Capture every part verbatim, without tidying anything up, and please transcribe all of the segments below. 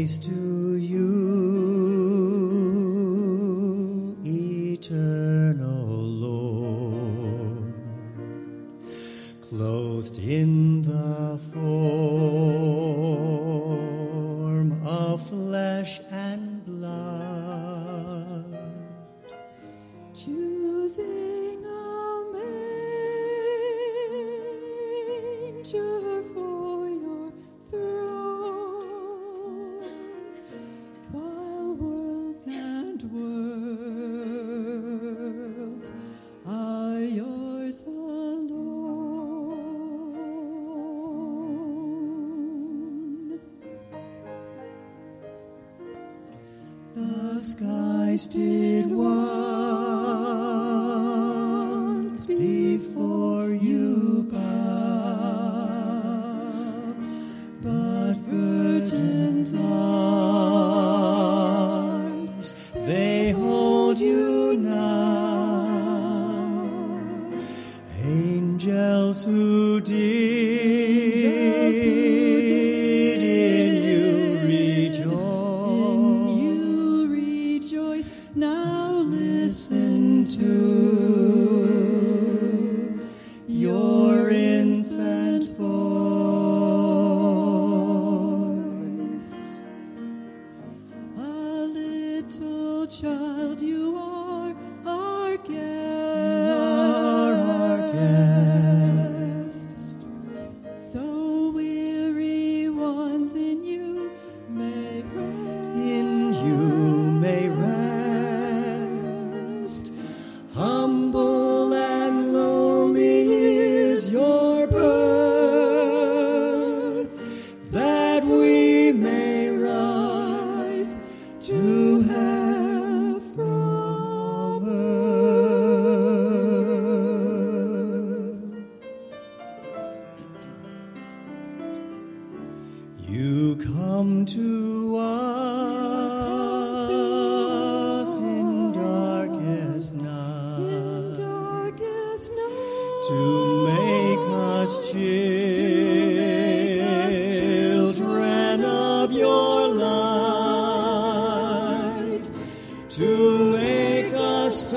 praise to you, eternal Lord, clothed in the form of flesh and blood, choosing a manger for your throne, while worlds and worlds are yours alone. The skies did once before you bow, but virgins' arms, they hold you now. Angels who did in you rejoice. In you rejoice. Now listen to your infant voice. A little child, you are our guest. Our guest. So weary ones in you may rest. In you may rest. Humble and lowly is your birth, that we may rise to have from earth. You come to us in darkest night, to make us children of your light, to make us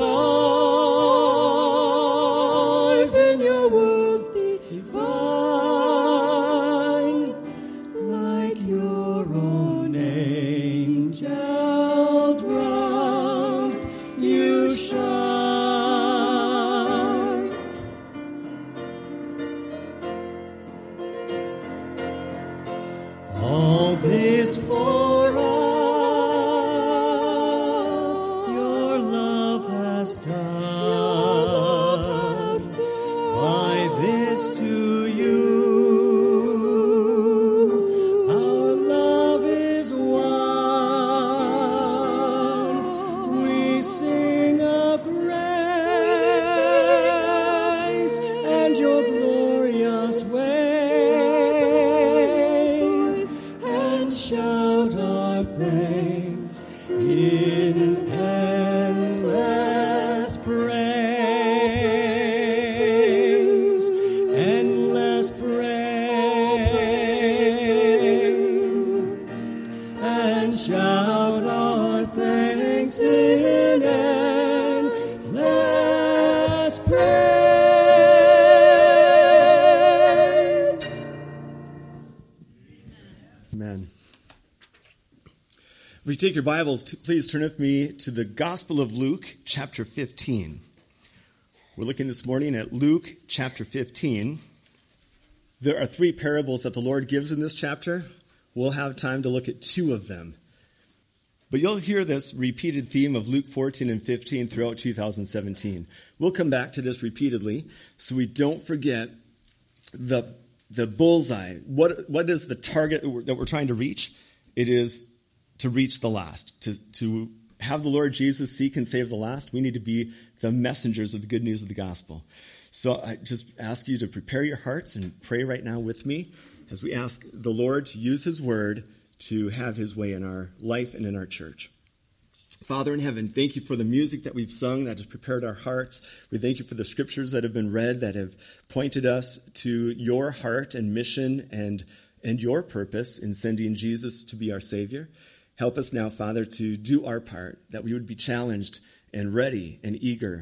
stars in your worlds divine, like your own angels round you shine. All this for us, your love has done. By this to you, our love is one. We sing of grace and your glorious ways, and shout our thanks in endless praise, endless praise, and shout our thanks in endless praise. Amen. If you take your Bibles, t- please turn with me to the Gospel of Luke, chapter fifteen. We're looking this morning at Luke, chapter fifteen. There are three parables that the Lord gives in this chapter. We'll have time to look at two of them. But you'll hear this repeated theme of Luke fourteen and fifteen throughout two thousand seventeen. We'll come back to this repeatedly so we don't forget the, the bullseye. What, what is the target that we're, that we're trying to reach? It is to reach the last, to, to have the Lord Jesus seek and save the last. We need to be the messengers of the good news of the gospel. So I just ask you to prepare your hearts and pray right now with me as we ask the Lord to use his word to have his way in our life and in our church. Father in heaven, thank you for the music that we've sung that has prepared our hearts. We thank you for the scriptures that have been read that have pointed us to your heart and mission and and your purpose in sending Jesus to be our Savior. Help us now, Father, to do our part, that we would be challenged and ready and eager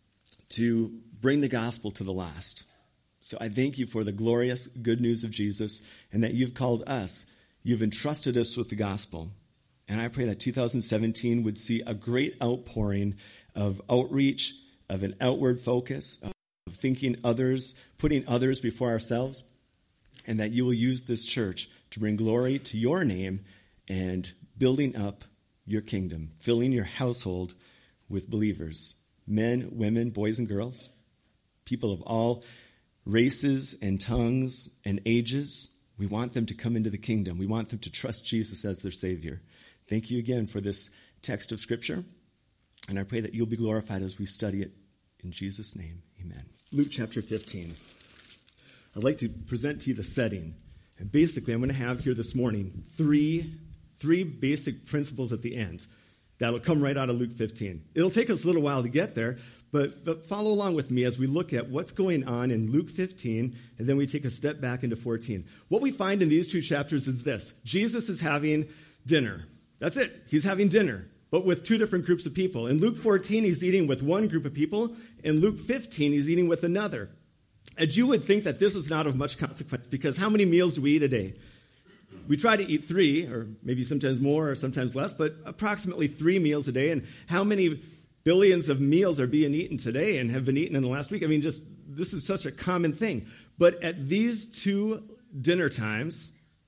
to bring the gospel to the lost. So I thank you for the glorious good news of Jesus and that you've called us, you've entrusted us with the gospel. And I pray that two thousand seventeen would see a great outpouring of outreach, of an outward focus, of thinking others, putting others before ourselves, and that you will use this church to bring glory to your name and building up your kingdom, filling your household with believers, men, women, boys and girls, people of all races and tongues and ages. We want them to come into the kingdom. We want them to trust Jesus as their Savior. Thank you again for this text of Scripture, and I pray that you'll be glorified as we study it. In Jesus' name, amen. Luke chapter fifteen. I'd like to present to you the setting. And basically, I'm going to have here this morning three, three basic principles at the end that'll come right out of Luke fifteen. It'll take us a little while to get there, but, but follow along with me as we look at what's going on in Luke fifteen, and then we take a step back into fourteen. What we find in these two chapters is this. Jesus is having dinner. That's it. He's having dinner, but with two different groups of people. In Luke fourteen, he's eating with one group of people. In Luke fifteen, he's eating with another. And you would think that this is not of much consequence, because how many meals do we eat a day? We try to eat three, or maybe sometimes more or sometimes less, but approximately three meals a day. And how many billions of meals are being eaten today and have been eaten in the last week? I mean, just this is such a common thing. But at these two dinner times,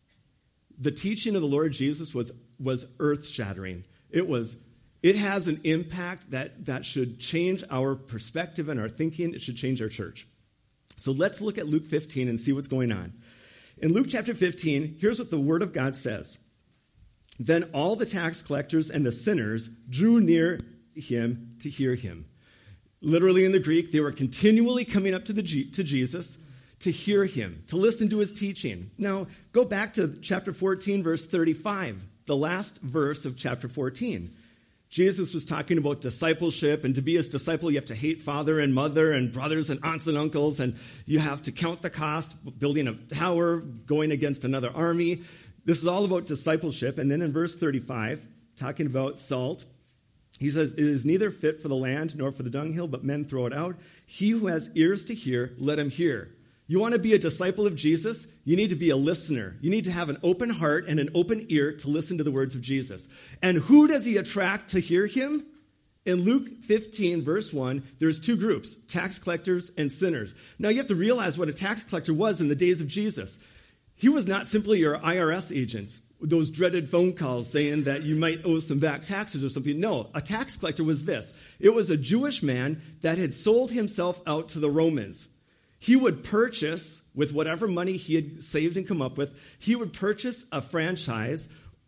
the teaching of the Lord Jesus was, was earth-shattering. It was, it has an impact that, that should change our perspective and our thinking. It should change our church. So let's look at Luke fifteen and see what's going on. In Luke chapter fifteen, here's what the Word of God says. Then all the tax collectors and the sinners drew near him to hear him. Literally in the Greek, they were continually coming up to, the G- to Jesus to hear him, to listen to his teaching. Now, go back to chapter fourteen, verse thirty-five, the last verse of chapter fourteen. Jesus was talking about discipleship, and to be his disciple, you have to hate father and mother and brothers and aunts and uncles, and you have to count the cost, building a tower, going against another army. This is all about discipleship. And then in verse thirty-five, talking about salt, he says, "It is neither fit for the land nor for the dunghill, but men throw it out. He who has ears to hear, let him hear." You want to be a disciple of Jesus? You need to be a listener. You need to have an open heart and an open ear to listen to the words of Jesus. And who does he attract to hear him? In Luke fifteen, verse one, there's two groups, tax collectors and sinners. Now, you have to realize what a tax collector was in the days of Jesus. He was not simply your I R S agent, those dreaded phone calls saying that you might owe some back taxes or something. No, a tax collector was this. It was a Jewish man that had sold himself out to the Romans. He would purchase, with whatever money he had saved and come up with, he would purchase a franchise.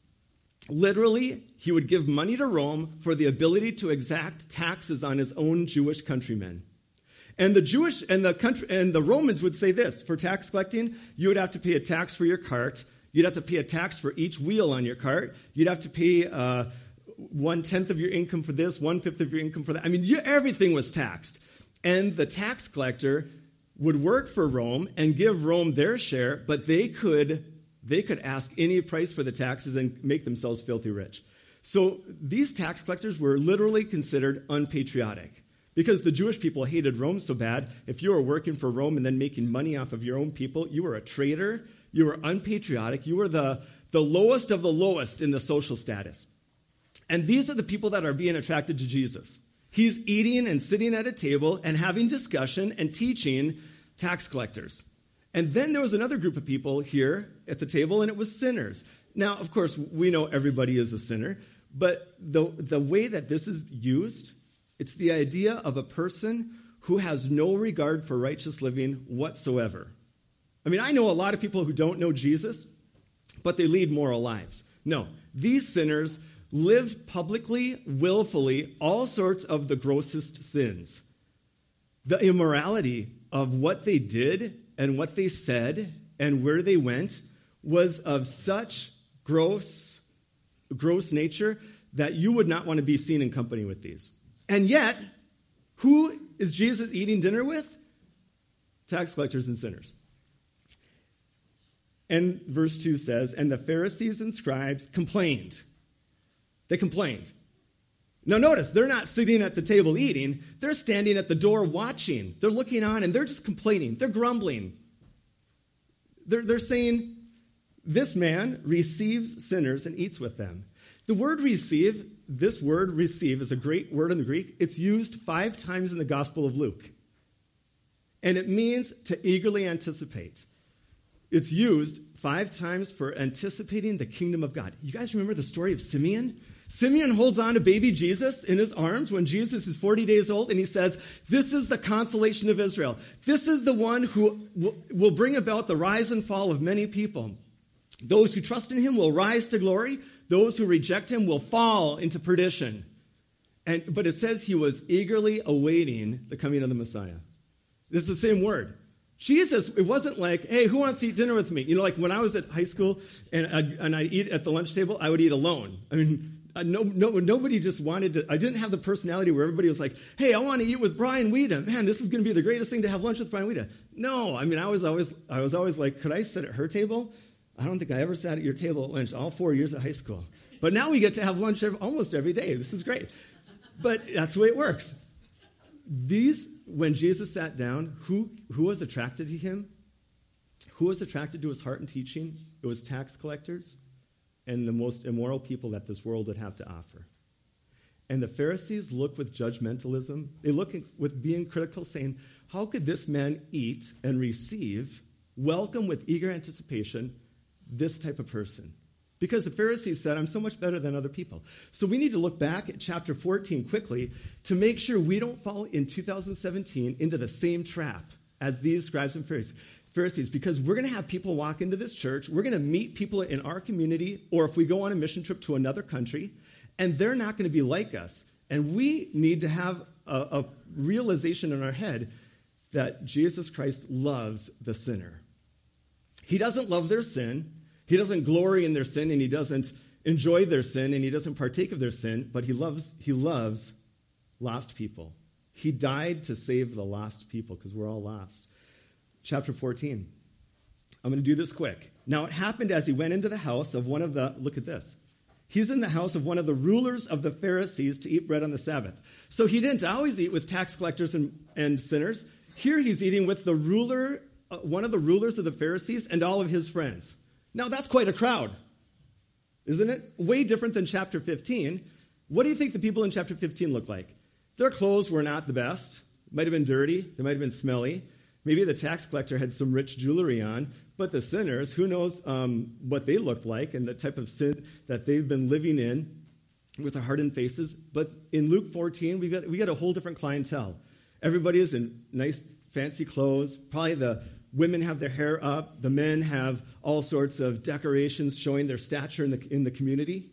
Literally, he would give money to Rome for the ability to exact taxes on his own Jewish countrymen. And the Jewish and the country and the Romans would say this: for tax collecting, you would have to pay a tax for your cart. You'd have to pay a tax for each wheel on your cart. You'd have to pay uh, one-tenth of your income for this, one-fifth of your income for that. I mean, you, everything was taxed. And the tax collector would work for Rome and give Rome their share, but they could, they could ask any price for the taxes and make themselves filthy rich. So these tax collectors were literally considered unpatriotic because the Jewish people hated Rome so bad. If you were working for Rome and then making money off of your own people, you were a traitor. You were unpatriotic. You were the, the lowest of the lowest in the social status. And these are the people that are being attracted to Jesus. He's eating and sitting at a table and having discussion and teaching tax collectors. And then there was another group of people here at the table, and it was sinners. Now, of course, we know everybody is a sinner, but the, the way that this is used, it's the idea of a person who has no regard for righteous living whatsoever. I mean, I know a lot of people who don't know Jesus, but they lead moral lives. No, these sinners lived publicly, willfully, all sorts of the grossest sins. The immorality of what they did and what they said and where they went was of such gross, gross nature that you would not want to be seen in company with these. And yet, who is Jesus eating dinner with? Tax collectors and sinners. And verse two says, and the Pharisees and scribes complained. They complained. Now notice, they're not sitting at the table eating. They're standing at the door watching. They're looking on and they're just complaining. They're grumbling. They're, they're saying, this man receives sinners and eats with them. The word receive, this word receive is a great word in the Greek. It's used five times in the Gospel of Luke. And it means to eagerly anticipate. It's used five times for anticipating the kingdom of God. You guys remember the story of Simeon? Simeon holds on to baby Jesus in his arms when Jesus is forty days old, and he says, this is the consolation of Israel. This is the one who will bring about the rise and fall of many people. Those who trust in him will rise to glory. Those who reject him will fall into perdition. And, but it says he was eagerly awaiting the coming of the Messiah. This is the same word. Jesus, it wasn't like, hey, who wants to eat dinner with me? You know, like when I was at high school and I, and I eat at the lunch table, I would eat alone. I mean, no, no, nobody just wanted to, I didn't have the personality where everybody was like, hey, I want to eat with Brian Weedham. Man, this is going to be the greatest thing to have lunch with Brian Weedham. No, I mean, I was always, I was always like, could I sit at her table? I don't think I ever sat at your table at lunch all four years of high school. But now we get to have lunch every, almost every day. This is great. But that's the way it works. These, when Jesus sat down, who, who was attracted to him? Who was attracted to his heart and teaching? It was tax collectors and the most immoral people that this world would have to offer. And the Pharisees look with judgmentalism. They look with being critical, saying, how could this man eat and receive, welcome with eager anticipation, this type of person? Because the Pharisees said, I'm so much better than other people. So we need to look back at chapter fourteen quickly to make sure we don't fall in two thousand seventeen into the same trap as these scribes and Pharisees. Pharisees, because we're going to have people walk into this church, we're going to meet people in our community, or if we go on a mission trip to another country, and they're not going to be like us. And we need to have a, a realization in our head that Jesus Christ loves the sinner. He doesn't love their sin. He doesn't glory in their sin, and he doesn't enjoy their sin, and he doesn't partake of their sin, but he loves, he loves lost people. He died to save the lost people because we're all lost. Chapter fourteen. I'm going to do this quick. Now, it happened as he went into the house of one of the, look at this. He's in the house of one of the rulers of the Pharisees to eat bread on the Sabbath. So he didn't always eat with tax collectors and, and sinners. Here he's eating with the ruler, uh, one of the rulers of the Pharisees and all of his friends. Now, that's quite a crowd, isn't it? Way different than chapter fifteen. What do you think the people in chapter fifteen look like? Their clothes were not the best. Might have been dirty. They might have been smelly. Maybe the tax collector had some rich jewelry on, but the sinners, who knows um, what they looked like and the type of sin that they've been living in with their hardened faces. But in Luke fourteen, we got we got a whole different clientele. Everybody is in nice, fancy clothes. Probably the women have their hair up. The men have all sorts of decorations showing their stature in the in the community.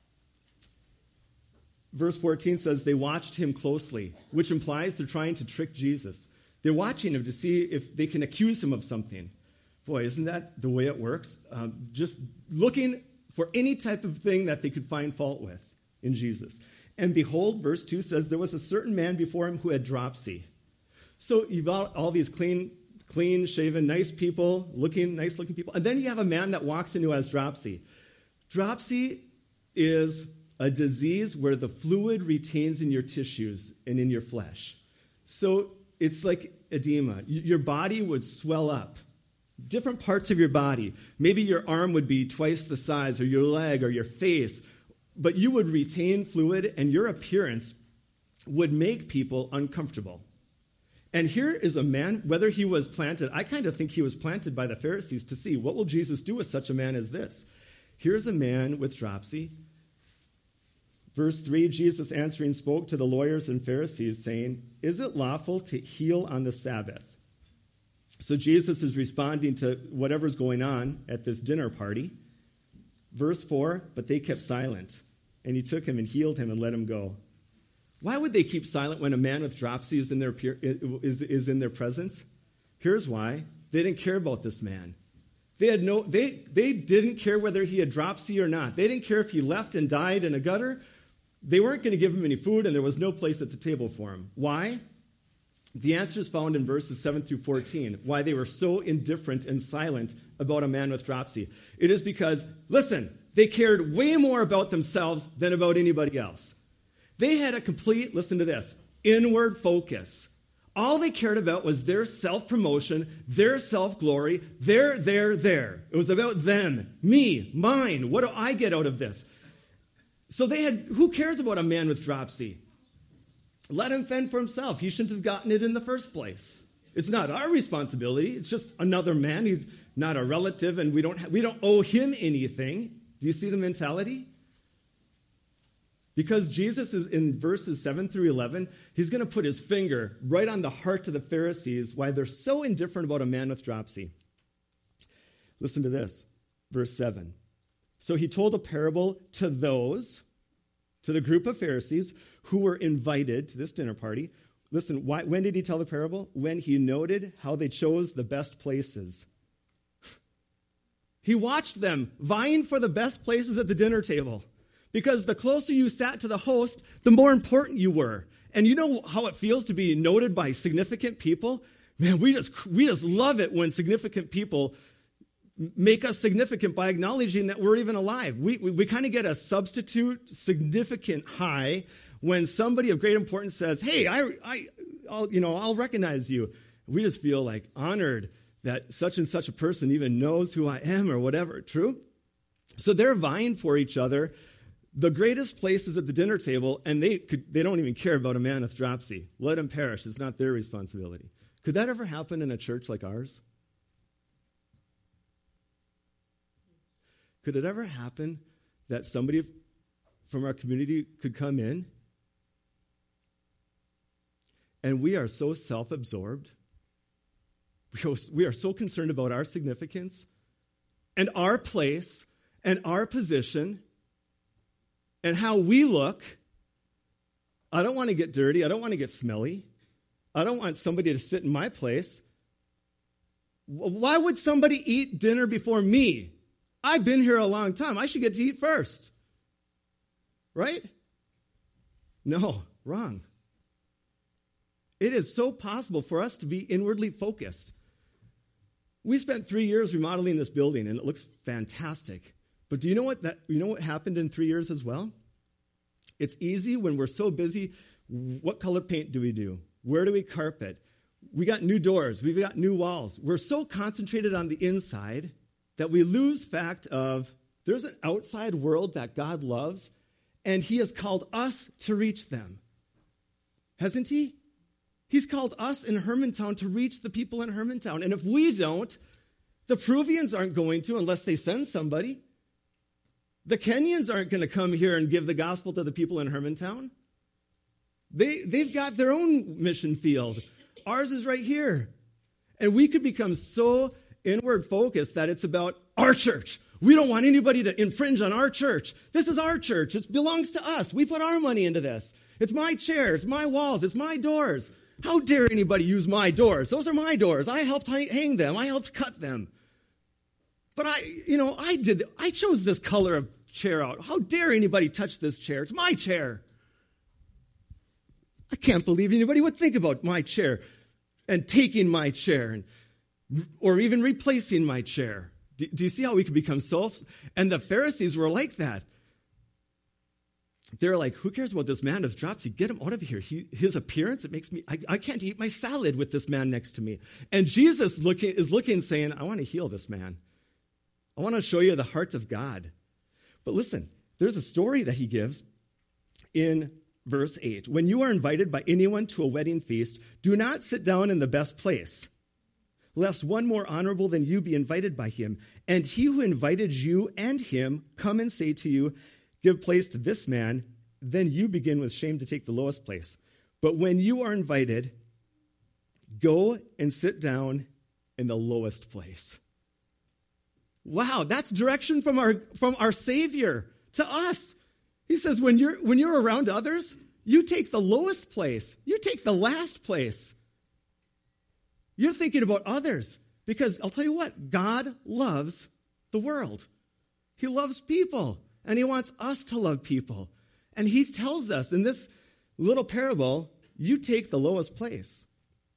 Verse fourteen says they watched him closely, which implies they're trying to trick Jesus. They're watching him to see if they can accuse him of something. Boy, isn't that the way it works? Um, just looking for any type of thing that they could find fault with in Jesus. And behold, verse two says, there was a certain man before him who had dropsy. So you've got all these clean, clean-shaven, nice people, looking, nice-looking people. And then you have a man that walks in who has dropsy. Dropsy is a disease where the fluid retains in your tissues and in your flesh. So it's like edema. Your body would swell up. Different parts of your body. Maybe your arm would be twice the size, or your leg, or your face. But you would retain fluid, and your appearance would make people uncomfortable. And here is a man, whether he was planted, I kind of think he was planted by the Pharisees to see, what will Jesus do with such a man as this? Here's a man with dropsy. Verse three, Jesus answering spoke to the lawyers and Pharisees, saying, is it lawful to heal on the Sabbath? So Jesus is responding to whatever's going on at this dinner party. Verse four, but they kept silent, and he took him and healed him and let him go. Why would they keep silent when a man with dropsy is in their, is, is in their presence? Here's why. They didn't care about this man. They had no. They, they didn't care whether he had dropsy or not. They didn't care if he left and died in a gutter. They weren't going to give him any food, and there was no place at the table for him. Why? The answer is found in verses seven through fourteen, why they were so indifferent and silent about a man with dropsy. It is because, listen, they cared way more about themselves than about anybody else. They had a complete, listen to this, inward focus. All they cared about was their self-promotion, their self-glory, their, their, their. It was about them, me, mine. What do I get out of this? So they had, who cares about a man with dropsy? Let him fend for himself. He shouldn't have gotten it in the first place. It's not our responsibility. It's just another man. He's not a relative, and we don't ha- we don't owe him anything. Do you see the mentality? Because Jesus is in verses seven through eleven, he's going to put his finger right on the heart of the Pharisees, why they're so indifferent about a man with dropsy. Listen to this, verse seven. So he told a parable to those, to the group of Pharisees who were invited to this dinner party. Listen, why, when did he tell the parable? When he noted how they chose the best places. He watched them vying for the best places at the dinner table. Because the closer you sat to the host, the more important you were. And you know how it feels to be noted by significant people? Man, we just we just love it when significant people make us significant by acknowledging that we're even alive. We we, we kind of get a substitute significant high when somebody of great importance says, "Hey, I I I'll, you know, I'll recognize you." We just feel like honored that such and such a person even knows who I am or whatever. True? So they're vying for each other. The greatest places at the dinner table, and they could, they don't even care about a man with dropsy. Let him perish. It's not their responsibility. Could that ever happen in a church like ours? Could it ever happen that somebody from our community could come in and we are so self-absorbed, we are so concerned about our significance and our place and our position and how we look? I don't want to get dirty. I don't want to get smelly. I don't want somebody to sit in my place. Why would somebody eat dinner before me? I've been here a long time. I should get to eat first. Right? No, wrong. It is so possible for us to be inwardly focused. We spent three years remodeling this building, and it looks fantastic. But do you know what that you know what happened in three years as well? It's easy when we're so busy. What color paint do we do? Where do we carpet? We got new doors. We've got new walls. We're so concentrated on the inside that we lose fact of there's an outside world that God loves, and he has called us to reach them. Hasn't he? He's called us in Hermantown to reach the people in Hermantown. And if we don't, the Peruvians aren't going to unless they send somebody. The Kenyans aren't going to come here and give the gospel to the people in Hermantown. They, they've got their own mission field. Ours is right here. And we could become so inward focused that it's about our church. We don't want anybody to infringe on our church. This is our church. It belongs to us. We put our money into this. It's my chairs, my walls, it's my doors. How dare anybody use my doors? Those are my doors. I helped hang them. I helped cut them. But I, you know, I did, I chose this color of chair out. How dare anybody touch this chair? It's my chair. I can't believe anybody would think about my chair and taking my chair and, or even replacing my chair. Do, do you see how we could become so? And the Pharisees were like that. They're like, who cares about this man with dropsy? Get him out of here. He, his appearance, it makes me, I, I can't eat my salad with this man next to me. And Jesus looking, is looking saying, I want to heal this man. I want to show you the heart of God. But listen, there's a story that he gives in verse eight. When you are invited by anyone to a wedding feast, do not sit down in the best place, lest one more honorable than you be invited by him. And he who invited you and him come and say to you, give place to this man, then you begin with shame to take the lowest place. But when you are invited, go and sit down in the lowest place. Wow, that's direction from our from our Savior to us. He says, when you're when you're around others, you take the lowest place. You take the last place. You're thinking about others. Because I'll tell you what, God loves the world. He loves people. And he wants us to love people. And he tells us in this little parable, you take the lowest place.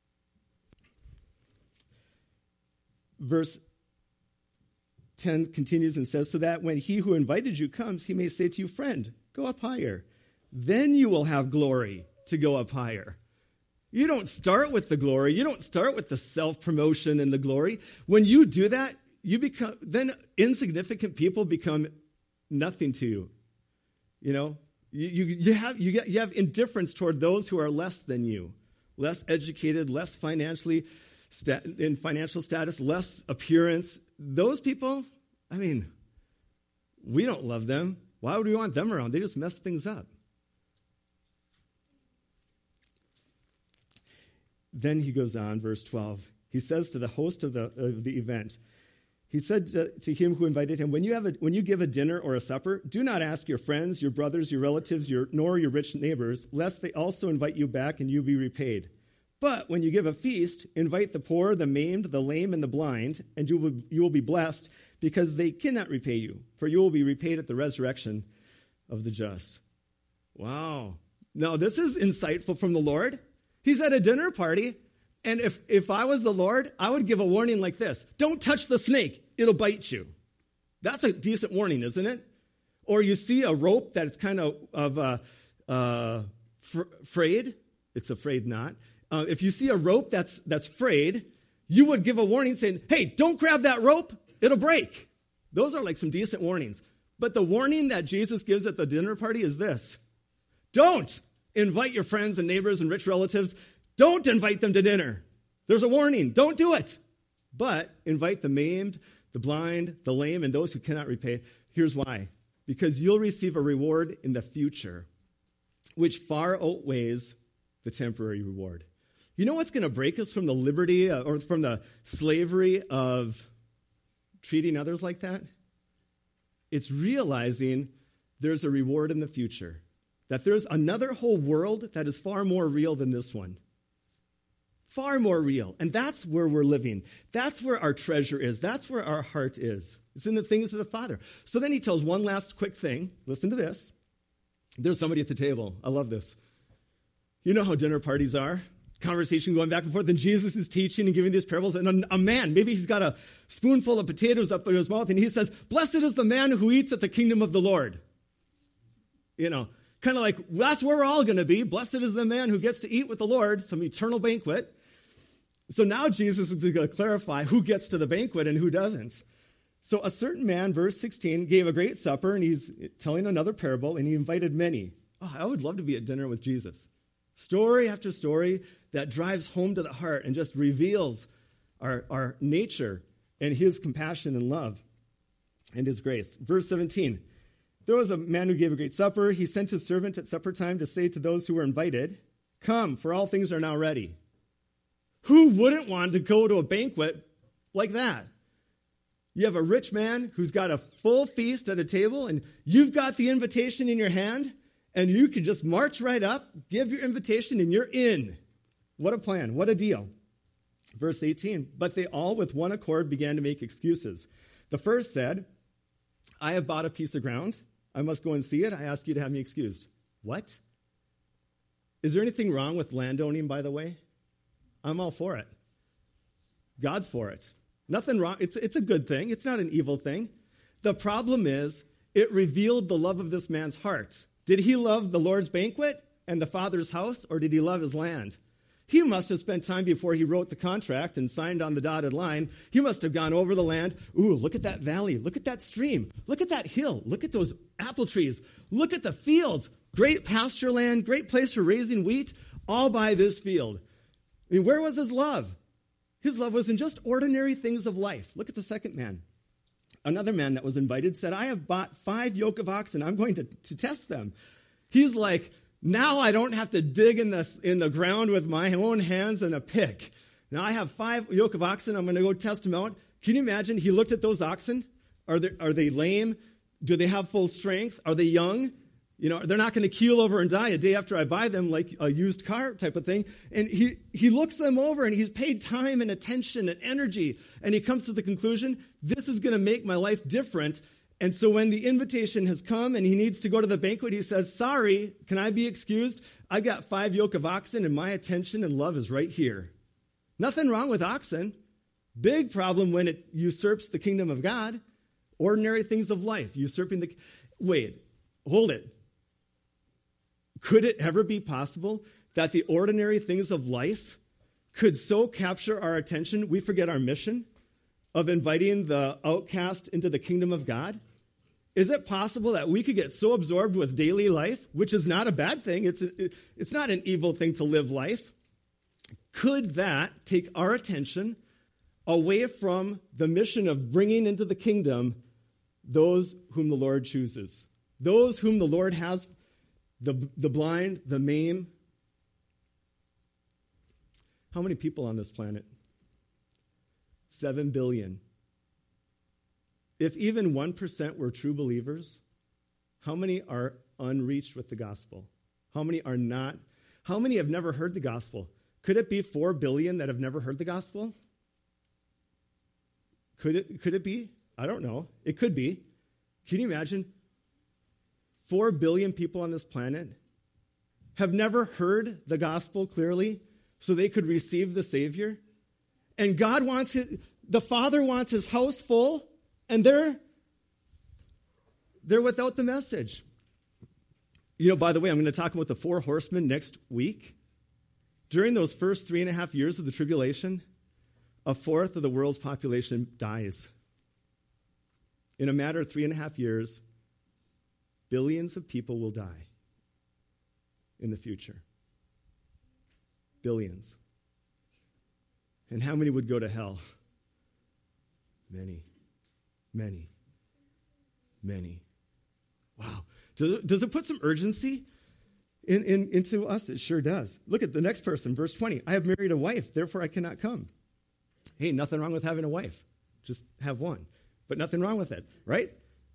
verse ten continues and says, so that when he who invited you comes, he may say to you, friend, go up higher. Then you will have glory to go up higher. You don't start with the glory. You don't start with the self-promotion and the glory. When you do that, you become, then insignificant people become nothing to you. You know, you, you, you have you get you have indifference toward those who are less than you, less educated, less financially stat, in financial status, less appearance. Those people, I mean, we don't love them. Why would we want them around? They just mess things up. Then he goes on, verse twelve. He says to the host of the of the event, he said to, to him who invited him, when you have a, when you give a dinner or a supper, do not ask your friends, your brothers, your relatives, your, nor your rich neighbors, lest they also invite you back and you be repaid. But when you give a feast, invite the poor, the maimed, the lame, and the blind, and you will, you will be blessed, because they cannot repay you, for you will be repaid at the resurrection of the just. Wow. Now, this is insightful from the Lord. He's at a dinner party, and if, if I was the Lord, I would give a warning like this. Don't touch the snake. It'll bite you. That's a decent warning, isn't it? Or you see a rope that's kind of, of uh, uh, fr- frayed. It's a frayed knot. Uh, if you see a rope that's that's frayed, you would give a warning saying, hey, don't grab that rope. It'll break. Those are like some decent warnings. But the warning that Jesus gives at the dinner party is this. Don't invite your friends and neighbors and rich relatives. Don't invite them to dinner. There's a warning. Don't do it. But invite the maimed, the blind, the lame, and those who cannot repay. Here's why. Because you'll receive a reward in the future, which far outweighs the temporary reward. You know what's going to break us from the liberty uh, or from the slavery of treating others like that? It's realizing there's a reward in the future. That there's another whole world that is far more real than this one. Far more real. And that's where we're living. That's where our treasure is. That's where our heart is. It's in the things of the Father. So then he tells one last quick thing. Listen to this. There's somebody at the table. I love this. You know how dinner parties are. Conversation going back and forth. And Jesus is teaching and giving these parables. And a, a man, maybe he's got a spoonful of potatoes up in his mouth. And he says, blessed is the man who eats at the kingdom of the Lord. You know. Kind of like, that's where we're all going to be. Blessed is the man who gets to eat with the Lord, some eternal banquet. So now Jesus is going to clarify who gets to the banquet and who doesn't. So a certain man, verse sixteen, gave a great supper, and he's telling another parable, and he invited many. Oh, I would love to be at dinner with Jesus. Story after story that drives home to the heart and just reveals our, our nature and his compassion and love and his grace. Verse seventeen. There was a man who gave a great supper. He sent his servant at supper time to say to those who were invited, come, for all things are now ready. Who wouldn't want to go to a banquet like that? You have a rich man who's got a full feast at a table, and you've got the invitation in your hand, and you can just march right up, give your invitation, and you're in. What a plan. What a deal. Verse eighteen, but they all with one accord began to make excuses. The first said, I have bought a piece of ground. I must go and see it. I ask you to have me excused. What? Is there anything wrong with landowning, by the way? I'm all for it. God's for it. Nothing wrong. It's, it's a good thing. It's not an evil thing. The problem is it revealed the love of this man's heart. Did he love the Lord's banquet and the Father's house, or did he love his land? He must have spent time before he wrote the contract and signed on the dotted line. He must have gone over the land. Ooh, look at that valley. Look at that stream. Look at that hill. Look at those apple trees. Look at the fields. Great pasture land, great place for raising wheat, all by this field. I mean, where was his love? His love was in just ordinary things of life. Look at the second man. Another man that was invited said, I have bought five yoke of oxen. I'm going to, to test them. He's like, now I don't have to dig in the, in the ground with my own hands and a pick. Now I have five yoke of oxen. I'm going to go test them out. Can you imagine? He looked at those oxen. Are they, are they lame? Do they have full strength? Are they young? You know, they're not going to keel over and die a day after I buy them, like a used car type of thing. And he, he looks them over, and he's paid time and attention and energy. And he comes to the conclusion, this is going to make my life different. And so when the invitation has come and he needs to go to the banquet, he says, sorry, can I be excused? I got five yoke of oxen, and my attention and love is right here. Nothing wrong with oxen. Big problem when it usurps the kingdom of God. Ordinary things of life, usurping the... Wait, hold it. Could it ever be possible that the ordinary things of life could so capture our attention we forget our mission of inviting the outcast into the kingdom of God? Is it possible that we could get so absorbed with daily life, which is not a bad thing, it's, a, it's not an evil thing to live life, could that take our attention away from the mission of bringing into the kingdom those whom the Lord chooses, those whom the Lord has, the, the blind, the maimed? How many people on this planet? Seven billion. If even one percent were true believers, how many are unreached with the gospel? How many are not? How many have never heard the gospel? Could it be four billion that have never heard the gospel? Could it, could it be? I don't know. It could be. Can you imagine? Four billion people on this planet have never heard the gospel clearly so they could receive the Savior. And God wants his, the Father wants his house full, and they're, they're without the message. You know, by the way, I'm going to talk about the four horsemen next week. During those first three and a half years of the tribulation, a fourth of the world's population dies. In a matter of three and a half years, billions of people will die in the future. Billions. And how many would go to hell? Many. Many. Many. Wow. Does it, does it put some urgency in, in, into us? It sure does. Look at the next person, verse twenty. I have married a wife, therefore I cannot come. Hey, nothing wrong with having a wife. Just have one. But nothing wrong with it, right?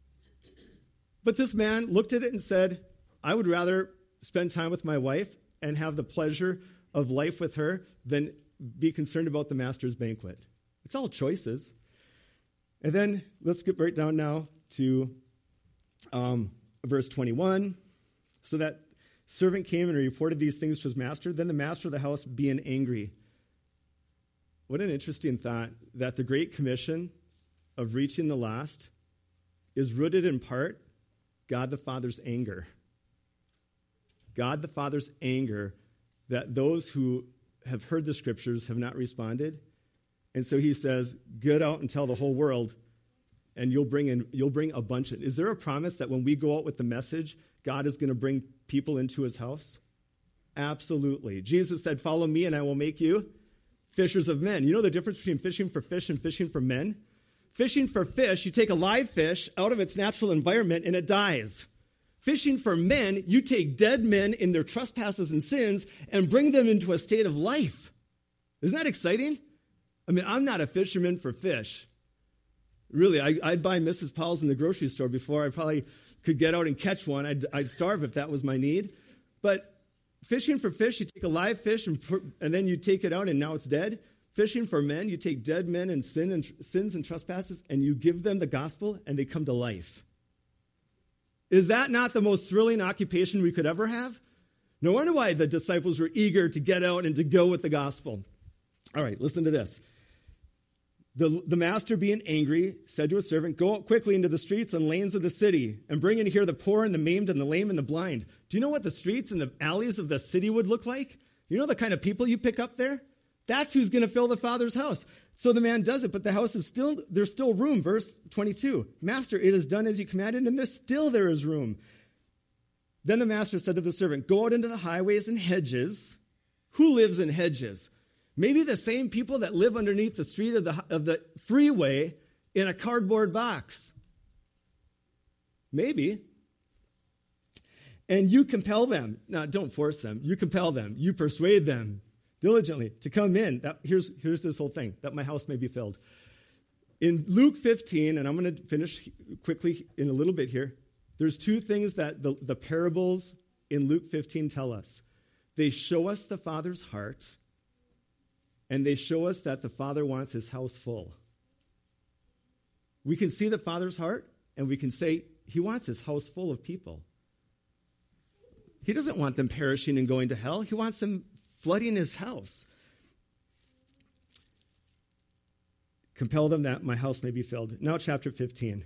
But this man looked at it and said, I would rather spend time with my wife and have the pleasure of life with her than be concerned about the master's banquet. It's all choices. And then let's get right down now to um, verse twenty-one. So that servant came and reported these things to his master. Then the master of the house, being angry. What an interesting thought that the Great Commission of reaching the lost is rooted in part God the Father's anger. God the Father's anger that those who have heard the scriptures have not responded. And so he says, get out and tell the whole world, and you'll bring in, you'll bring a bunch of... Is there a promise that when we go out with the message, God is going to bring people into his house? Absolutely. Jesus said, follow me and I will make you fishers of men. You know the difference between fishing for fish and fishing for men? Fishing for fish, you take a live fish out of its natural environment and it dies. Fishing for men, you take dead men in their trespasses and sins and bring them into a state of life. Isn't that exciting? I mean, I'm not a fisherman for fish. Really, I, I'd buy Missus Powell's in the grocery store before I probably could get out and catch one. I'd, I'd starve if that was my need. But fishing for fish, you take a live fish and, and then you take it out and now it's dead. Fishing for men, you take dead men and, sin and sins and trespasses and you give them the gospel and they come to life. Is that not the most thrilling occupation we could ever have? No wonder why the disciples were eager to get out and to go with the gospel. All right, listen to this. The, the master, being angry, said to his servant, go out quickly into the streets and lanes of the city and bring in here the poor and the maimed and the lame and the blind. Do you know what the streets and the alleys of the city would look like? You know the kind of people you pick up there? That's who's going to fill the Father's house. So the man does it, but the house is still, there's still room. Verse twenty-two, Master, it is done as you commanded, and there's still there is room. Then the master said to the servant, go out into the highways and hedges. Who lives in hedges? Maybe the same people that live underneath the street of the, of the freeway in a cardboard box. Maybe. And you compel them. No, don't force them. You compel them. You persuade them diligently to come in. That, here's, here's this whole thing, that my house may be filled. In Luke fifteen, and I'm going to finish quickly in a little bit here, there's two things that the, the parables in Luke fifteen tell us. They show us the Father's heart, and they show us that the Father wants his house full. We can see the Father's heart, and we can say he wants his house full of people. He doesn't want them perishing and going to hell. He wants them flooding his house. Compel them that my house may be filled. Now chapter fifteen,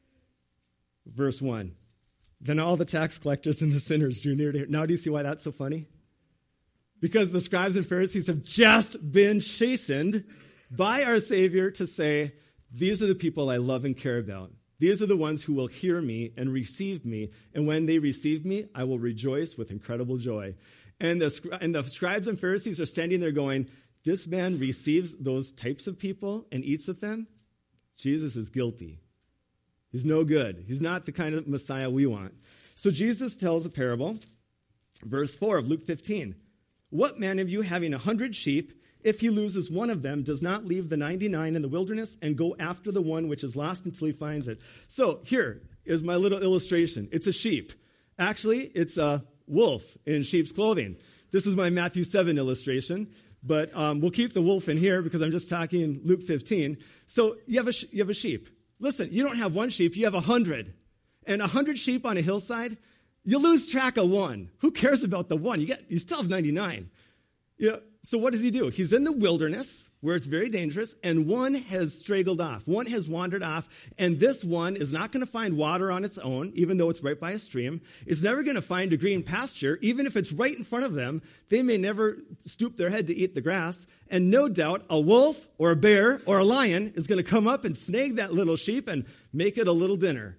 verse one. Then all the tax collectors and the sinners drew near to him. Now do you see why that's so funny? Because the scribes and Pharisees have just been chastened by our Savior to say, these are the people I love and care about. These are the ones who will hear me and receive me. And when they receive me, I will rejoice with incredible joy. And the, and the scribes and Pharisees are standing there going, this man receives those types of people and eats with them? Jesus is guilty. He's no good. He's not the kind of Messiah we want. So Jesus tells a parable, verse four of Luke fifteen. What man of you having a hundred sheep, if he loses one of them, does not leave the ninety-nine in the wilderness and go after the one which is lost until he finds it? So here is my little illustration. It's a sheep. Actually, it's a wolf in sheep's clothing. This is my Matthew seven illustration, but um, we'll keep the wolf in here because I'm just talking Luke fifteen. So you have a sh- you have a sheep. Listen, you don't have one sheep, you have a hundred. And a hundred sheep on a hillside, you lose track of one. Who cares about the one? You get you still have ninety-nine. You know, so what does he do? He's in the wilderness where it's very dangerous, and one has straggled off. One has wandered off, and this one is not going to find water on its own, even though it's right by a stream. It's never going to find a green pasture, even if it's right in front of them. They may never stoop their head to eat the grass, and no doubt a wolf or a bear or a lion is going to come up and snag that little sheep and make it a little dinner.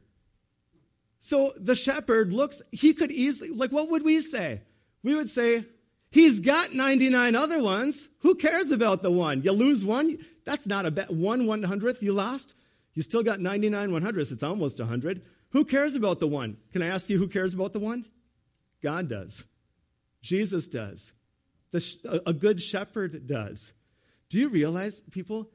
So the shepherd looks, he could easily, like what would we say? We would say, he's got ninety-nine other ones. Who cares about the one? You lose one, that's not a bad, one one hundredth you lost. You still got ninety-nine one hundredths. It's almost one hundred. Who cares about the one? Can I ask you who cares about the one? God does. Jesus does. The, a good shepherd does. Do you realize, people,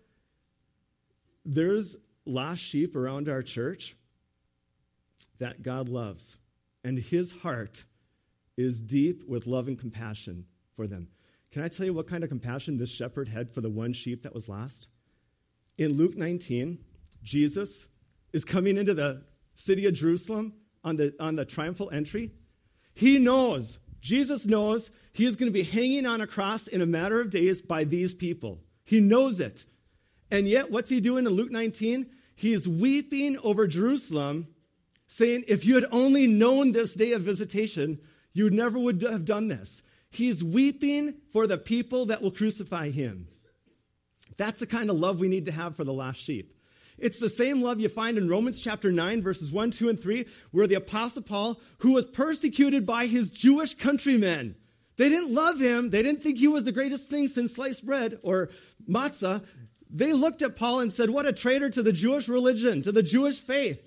there's lost sheep around our church that God loves, and his heart is deep with love and compassion for them. Can I tell you what kind of compassion this shepherd had for the one sheep that was lost? In Luke nineteen, Jesus is coming into the city of Jerusalem on the, on the triumphal entry. He knows, Jesus knows, he is going to be hanging on a cross in a matter of days by these people. He knows it. And yet, what's he doing in Luke nineteen? He is weeping over Jerusalem, saying, if you had only known this day of visitation, you never would have done this. He's weeping for the people that will crucify him. That's the kind of love we need to have for the lost sheep. It's the same love you find in Romans chapter nine, verses one, two, and three, where the Apostle Paul, who was persecuted by his Jewish countrymen, they didn't love him. They didn't think he was the greatest thing since sliced bread or matzah. They looked at Paul and said, what a traitor to the Jewish religion, to the Jewish faith.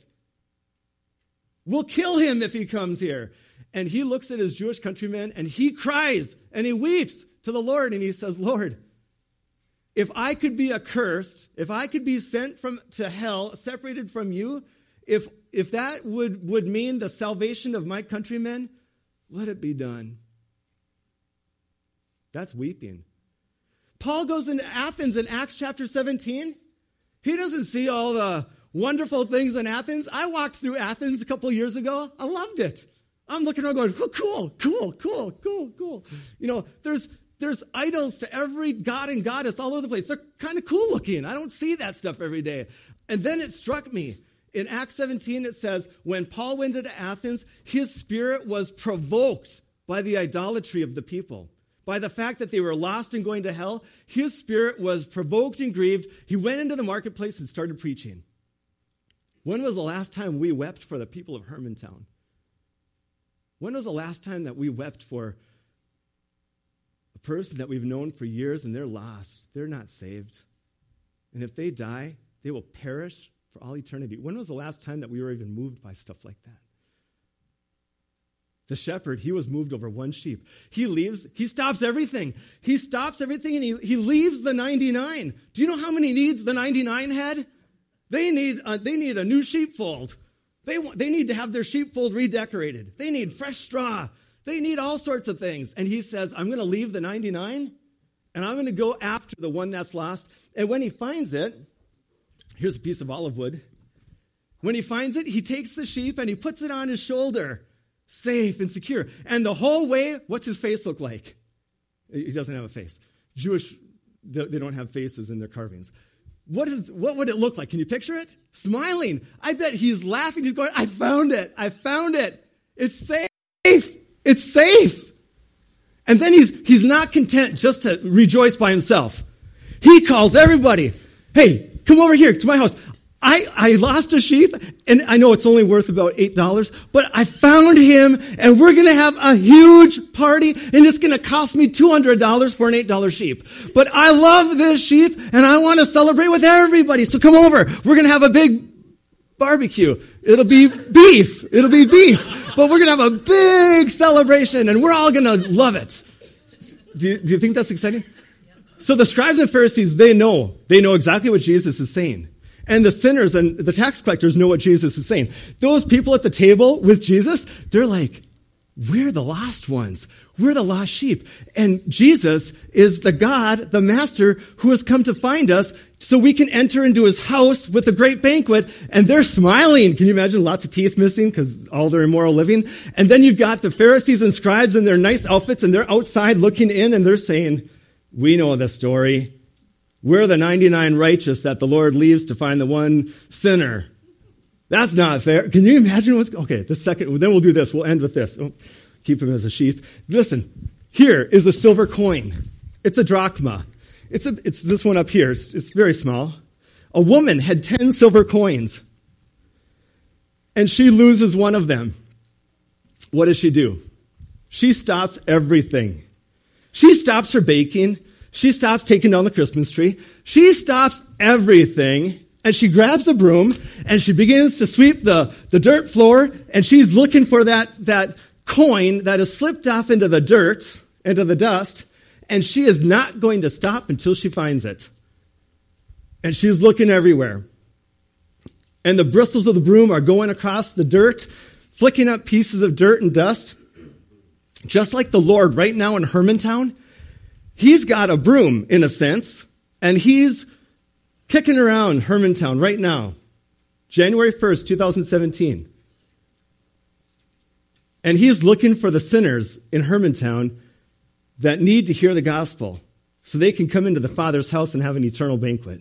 We'll kill him if he comes here. And he looks at his Jewish countrymen and he cries and he weeps to the Lord and he says, Lord, if I could be accursed, if I could be sent from to hell, separated from you, if if that would, would mean the salvation of my countrymen, let it be done. That's weeping. Paul goes into Athens in Acts chapter seventeen. He doesn't see all the wonderful things in Athens. I walked through Athens a couple years ago. I loved it. I'm looking around going, oh, cool, cool, cool, cool, cool. You know, there's there's idols to every god and goddess all over the place. They're kind of cool looking. I don't see that stuff every day. And then it struck me. In Acts seventeen, it says, when Paul went into Athens, his spirit was provoked by the idolatry of the people. By the fact that they were lost and going to hell, his spirit was provoked and grieved. He went into the marketplace and started preaching. When was the last time we wept for the people of Hermantown? When was the last time that we wept for a person that we've known for years and they're lost? They're not saved. And if they die, they will perish for all eternity. When was the last time that we were even moved by stuff like that? The shepherd, he was moved over one sheep. He leaves, he stops everything. He stops everything and he, he leaves the ninety-nine. Do you know how many needs the ninety-nine had? They need a, they need a new sheepfold. They want, they need to have their sheepfold redecorated. They need fresh straw. They need all sorts of things. And he says, I'm going to leave the ninety-nine and I'm going to go after the one that's lost. And when he finds it, here's a piece of olive wood. When he finds it, he takes the sheep and he puts it on his shoulder, safe and secure. And the whole way, what's his face look like? He doesn't have a face. Jewish, they don't have faces in their carvings. what is what would it look like? Can you picture it? Smiling. I bet he's laughing. He's going, I found it. I found it. It's safe. It's safe. And then he's he's not content just to rejoice by himself. He calls everybody. Hey, come over here to my house. I, I lost a sheep, and I know it's only worth about eight dollars, but I found him, and we're going to have a huge party, and it's going to cost me two hundred dollars for an eight dollar sheep. But I love this sheep, and I want to celebrate with everybody, so come over. We're going to have a big barbecue. It'll be beef. It'll be beef. But we're going to have a big celebration, and we're all going to love it. Do you, do you think that's exciting? So the scribes and Pharisees, they know. They know exactly what Jesus is saying. And the sinners and the tax collectors know what Jesus is saying. Those people at the table with Jesus, they're like, we're the lost ones. We're the lost sheep. And Jesus is the God, the master, who has come to find us so we can enter into his house with a great banquet. And they're smiling. Can you imagine lots of teeth missing because all their immoral living? And then you've got the Pharisees and scribes in their nice outfits, and they're outside looking in, and they're saying, we know the story. We're the ninety-nine righteous that the Lord leaves to find the one sinner. That's not fair. Can you imagine what's... Okay, the second... Then we'll do this. We'll end with this. Oh, keep him as a sheep. Listen, here is a silver coin. It's a drachma. It's a, it's this one up here. It's, it's very small. A woman had ten silver coins, and she loses one of them. What does she do? She stops everything. She stops her baking. She stops taking down the Christmas tree. She stops everything, and she grabs the broom, and she begins to sweep the, the dirt floor, and she's looking for that, that coin that has slipped off into the dirt, into the dust, and she is not going to stop until she finds it. And she's looking everywhere. And the bristles of the broom are going across the dirt, flicking up pieces of dirt and dust. Just like the Lord right now in Hermantown, he's got a broom, in a sense, and he's kicking around Hermantown right now, January first, twenty seventeen. And he's looking for the sinners in Hermantown that need to hear the gospel so they can come into the Father's house and have an eternal banquet.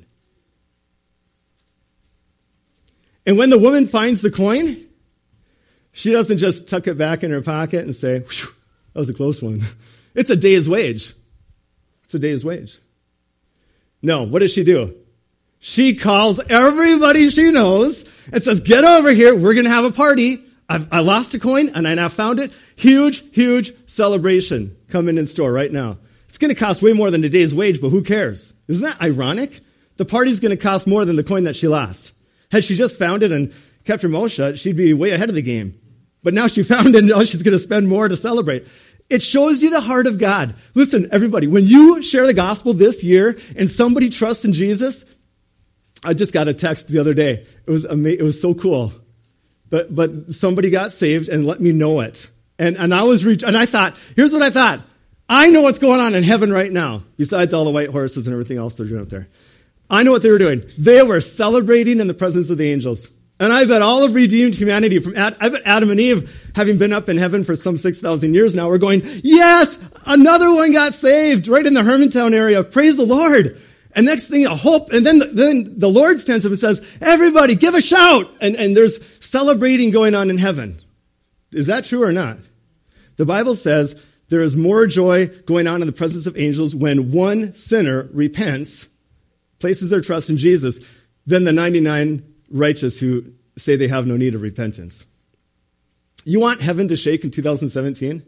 And when the woman finds the coin, she doesn't just tuck it back in her pocket and say, that was a close one. It's a day's wage. It's a day's wage. No, what does she do? She calls everybody she knows and says, get over here. We're going to have a party. I've, I lost a coin and I now found it. Huge, huge celebration coming in store right now. It's going to cost way more than a day's wage, but who cares? Isn't that ironic? The party's going to cost more than the coin that she lost. Had she just found it and kept her mouth shut, she'd be way ahead of the game. But now she found it and now she's going to spend more to celebrate. It shows you the heart of God. Listen, everybody, when you share the gospel this year and somebody trusts in Jesus, I just got a text the other day. It was ama- it was so cool. But but somebody got saved and let me know it. And and I was re- and I thought, here's what I thought. I know what's going on in heaven right now, besides all the white horses and everything else they're doing up there. I know what they were doing. They were celebrating in the presence of the angels. And I bet all of redeemed humanity, from Ad, I bet Adam and Eve, having been up in heaven for some six thousand years now, we're going, yes, another one got saved right in the Hermantown area. Praise the Lord. And next thing, a hope. And then, then the Lord stands up and says, everybody, give a shout. And, and there's celebrating going on in heaven. Is that true or not? The Bible says there is more joy going on in the presence of angels when one sinner repents, places their trust in Jesus, than the ninety-nine righteous who say they have no need of repentance. You want heaven to shake in two thousand seventeen?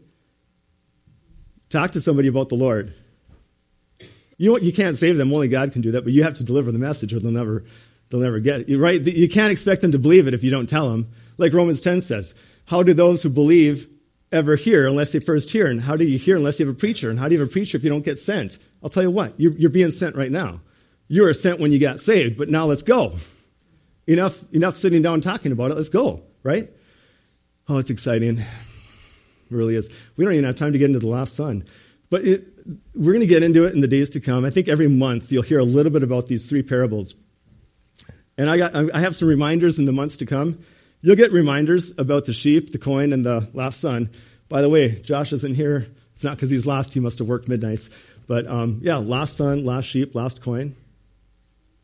Talk to somebody about the Lord. You you can't save them, only God can do that, but you have to deliver the message or they'll never they'll never get it. Right? You can't expect them to believe it if you don't tell them. Like Romans ten says, how do those who believe ever hear unless they first hear? And how do you hear unless you have a preacher? And how do you have a preacher if you don't get sent? I'll tell you what, you're, you're being sent right now. You were sent when you got saved, but now let's go. Enough, enough sitting down talking about it. Let's go, right? Oh, it's exciting. It really is. We don't even have time to get into the last son. But it, we're going to get into it in the days to come. I think every month you'll hear a little bit about these three parables. And I got, I have some reminders in the months to come. You'll get reminders about the sheep, the coin, and the last son. By the way, Josh isn't here. It's not because he's lost. He must have worked midnights. But um, yeah, last son, last sheep, last coin.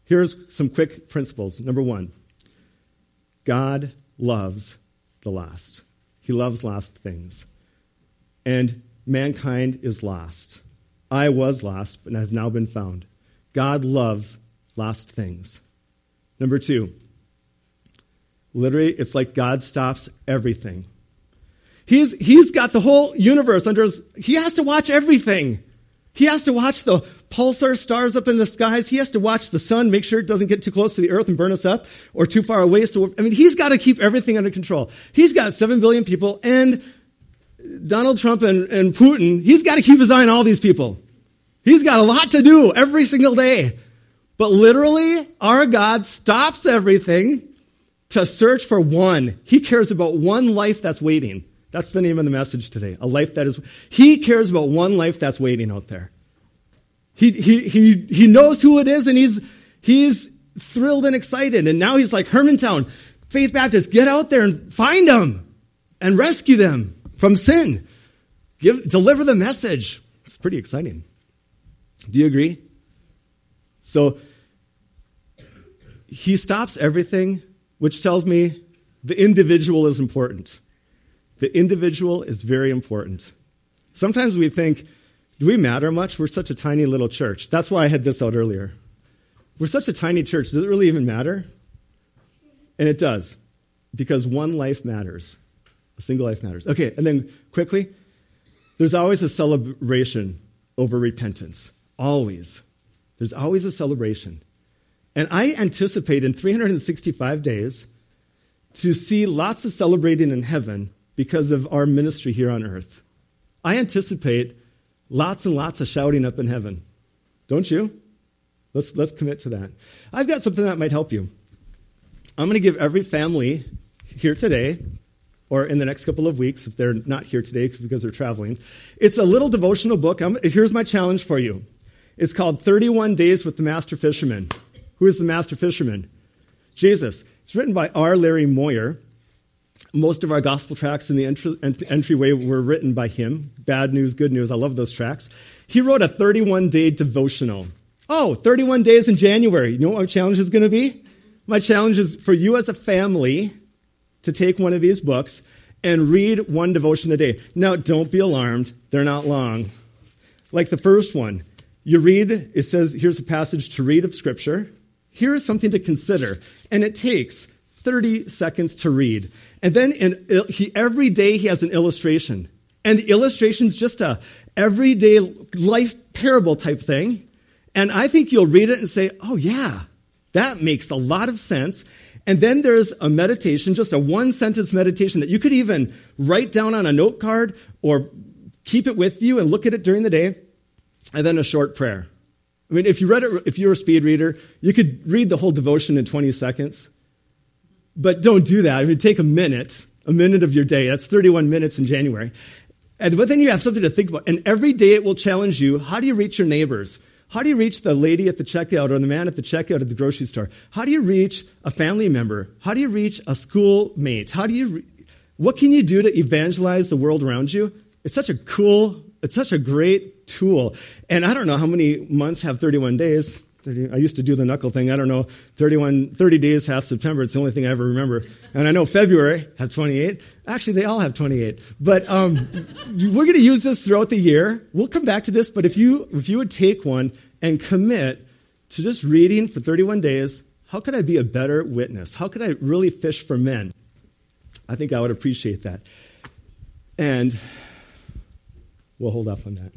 Here's some quick principles. Number one, God loves the lost. He loves lost things. And mankind is lost. I was lost, but have now been found. God loves lost things. Number two, literally, it's like God stops everything. He's, he's got the whole universe under his, he has to watch everything. He has to watch the pulsar stars up in the skies. He has to watch the sun, make sure it doesn't get too close to the earth and burn us up, or too far away. So, I mean, he's got to keep everything under control. He's got seven billion people, and Donald Trump and, and Putin, he's got to keep his eye on all these people. He's got a lot to do every single day. But literally, our God stops everything to search for one. He cares about one life that's waiting. That's the name of the message today. A life that is, he cares about one life that's waiting out there. He, he, he, he knows who it is, and he's, he's thrilled and excited. And now he's like, Hermantown, Faith Baptist, get out there and find them and rescue them from sin. Give, deliver the message. It's pretty exciting. Do you agree? So he stops everything, which tells me the individual is important. The individual is very important. Sometimes we think, do we matter much? We're such a tiny little church. That's why I had this out earlier. We're such a tiny church. Does it really even matter? And it does, because one life matters. A single life matters. Okay, and then quickly, there's always a celebration over repentance. Always. There's always a celebration. And I anticipate in three hundred sixty-five days to see lots of celebrating in heaven because of our ministry here on earth. I anticipate lots and lots of shouting up in heaven. Don't you? Let's, let's commit to that. I've got something that might help you. I'm going to give every family here today, or in the next couple of weeks, if they're not here today because they're traveling, it's a little devotional book. I'm, here's my challenge for you. It's called thirty-one Days with the Master Fisherman. Who is the Master Fisherman? Jesus. It's written by R. Larry Moyer. Most of our gospel tracts in the entry, entryway were written by him. Bad news, good news. I love those tracts. He wrote a thirty-one day devotional. Oh, thirty-one days in January. You know what my challenge is going to be? My challenge is for you as a family to take one of these books and read one devotion a day. Now, don't be alarmed. They're not long. Like the first one, you read, it says, here's a passage to read of Scripture. Here is something to consider. And it takes thirty seconds to read. And then in, he, every day he has an illustration. And the illustration's just a everyday life parable type thing. And I think you'll read it and say, oh yeah, that makes a lot of sense. And then there's a meditation, just a one-sentence meditation that you could even write down on a note card or keep it with you and look at it during the day. And then a short prayer. I mean, if you read it, if you're a speed reader, you could read the whole devotion in twenty seconds. But don't do that. I mean, take a minute, a minute of your day. That's thirty-one minutes in January. And, but then you have something to think about. And every day it will challenge you. How do you reach your neighbors? How do you reach the lady at the checkout or the man at the checkout at the grocery store? How do you reach a family member? How do you reach a schoolmate? How do you, re- what can you do to evangelize the world around you? It's such a cool, it's such a great tool. And I don't know how many months have thirty-one days. thirty, I used to do the knuckle thing. I don't know, thirty-one, thirty days, half September. It's the only thing I ever remember. And I know February has twenty-eight. Actually, they all have twenty-eight. But um, we're going to use this throughout the year. We'll come back to this. But if you if you would take one and commit to just reading for thirty-one days, how could I be a better witness? How could I really fish for men? I think I would appreciate that. And we'll hold off on that.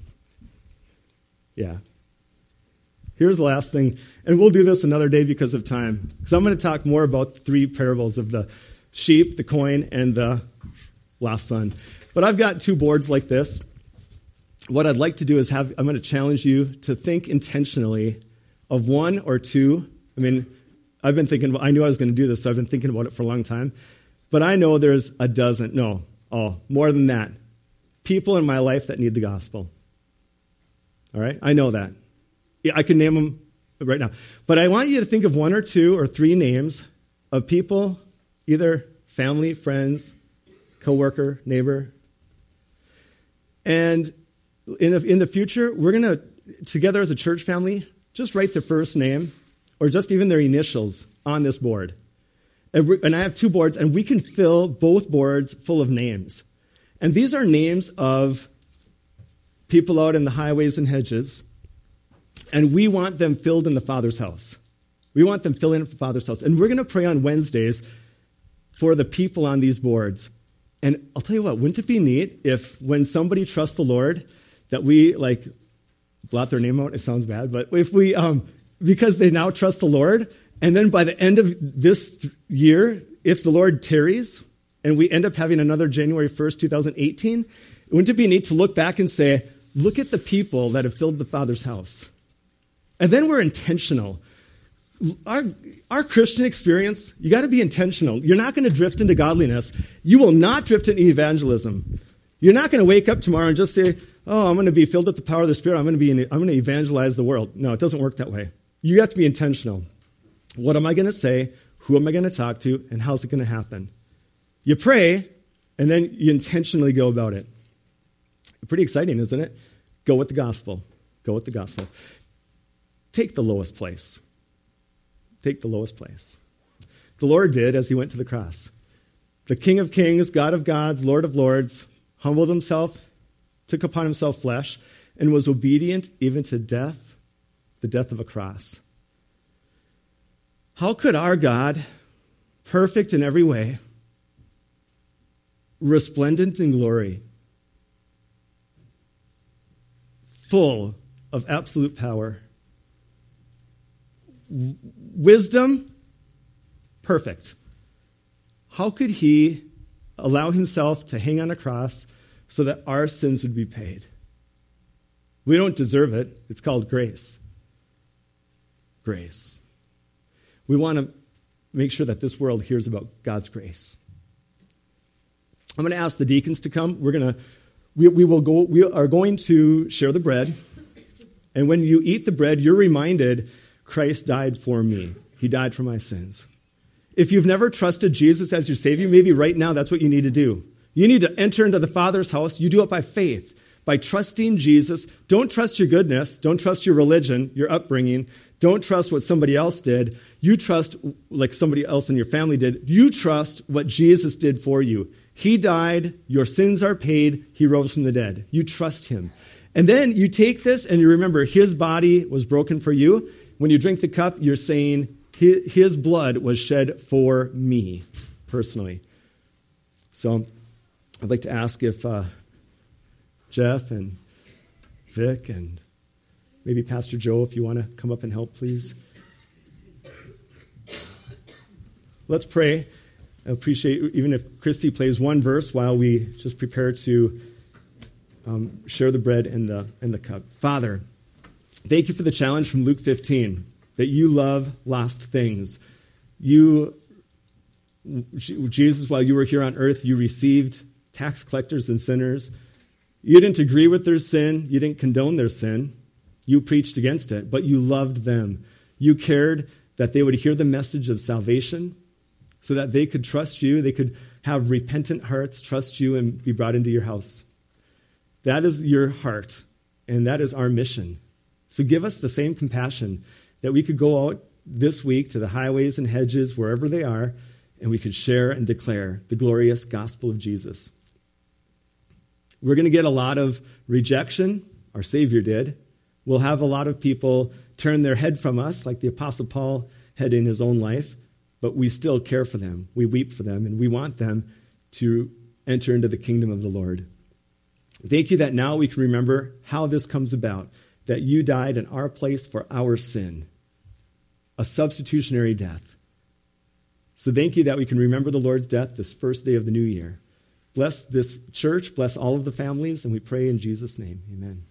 Yeah. Here's the last thing, and we'll do this another day because of time, because I'm going to talk more about the three parables of the sheep, the coin, and the lost son. But I've got two boards like this. What I'd like to do is have, I'm going to challenge you to think intentionally of one or two. I mean, I've been thinking, I knew I was going to do this, so I've been thinking about it for a long time. But I know there's a dozen, no, oh, more than that, people in my life that need the gospel. All right? I know that. Yeah, I can name them right now. But I want you to think of one or two or three names of people, either family, friends, coworker, neighbor. And in the, in the future, we're going to, together as a church family, just write the first name or just even their initials on this board. And, we, and I have two boards, and we can fill both boards full of names. And these are names of people out in the highways and hedges, and we want them filled in the Father's house. We want them filled in the Father's house. And we're going to pray on Wednesdays for the people on these boards. And I'll tell you what, wouldn't it be neat if when somebody trusts the Lord, that we, like, blot their name out? It sounds bad, but if we, um, because they now trust the Lord, and then by the end of this year, if the Lord tarries, and we end up having another January first, twenty eighteen, wouldn't it be neat to look back and say, look at the people that have filled the Father's house? And then we're intentional. Our, our Christian experience, you got to be intentional. You're not going to drift into godliness. You will not drift into evangelism. You're not going to wake up tomorrow and just say, oh, I'm going to be filled with the power of the Spirit. I'm going to be, in, I'm going to evangelize the world. No, it doesn't work that way. You have to be intentional. What am I going to say? Who am I going to talk to? And how's it going to happen? You pray, and then you intentionally go about it. Pretty exciting, isn't it? Go with the gospel. Go with the gospel. Take the lowest place. Take the lowest place. The Lord did as he went to the cross. The King of kings, God of gods, Lord of lords, humbled himself, took upon himself flesh, and was obedient even to death, the death of a cross. How could our God, perfect in every way, resplendent in glory, full of absolute power, w- wisdom, perfect, how could he allow himself to hang on a cross so that our sins would be paid? We don't deserve it. It's called grace. Grace. We want to make sure that this world hears about God's grace. I'm going to ask the deacons to come. We're going to, we, we will go, we are going to share the bread. And when you eat the bread, you're reminded, Christ died for me. He died for my sins. If you've never trusted Jesus as your Savior, maybe right now that's what you need to do. You need to enter into the Father's house. You do it by faith, by trusting Jesus. Don't trust your goodness. Don't trust your religion, your upbringing. Don't trust what somebody else did. You trust like somebody else in your family did. You trust what Jesus did for you. He died. Your sins are paid. He rose from the dead. You trust him. And then you take this and you remember his body was broken for you. When you drink the cup, you're saying his blood was shed for me personally. So I'd like to ask if uh, Jeff and Vic and maybe Pastor Joe, if you want to come up and help, please. Let's pray. I appreciate even if Christy plays one verse while we just prepare to um, share the bread and the, and the cup. Father, thank you for the challenge from Luke fifteen, that you love lost things. You, Jesus, while you were here on earth, you received tax collectors and sinners. You didn't agree with their sin. You didn't condone their sin. You preached against it, but you loved them. You cared that they would hear the message of salvation so that they could trust you. They could have repentant hearts, trust you, and be brought into your house. That is your heart, and that is our mission. So give us the same compassion that we could go out this week to the highways and hedges, wherever they are, and we could share and declare the glorious gospel of Jesus. We're going to get a lot of rejection. Our Savior did. We'll have a lot of people turn their head from us, like the Apostle Paul had in his own life, but we still care for them. We weep for them, and we want them to enter into the kingdom of the Lord. Thank you that now we can remember how this comes about, that you died in our place for our sin, a substitutionary death. So thank you that we can remember the Lord's death this first day of the new year. Bless this church, bless all of the families, and we pray in Jesus' name. Amen.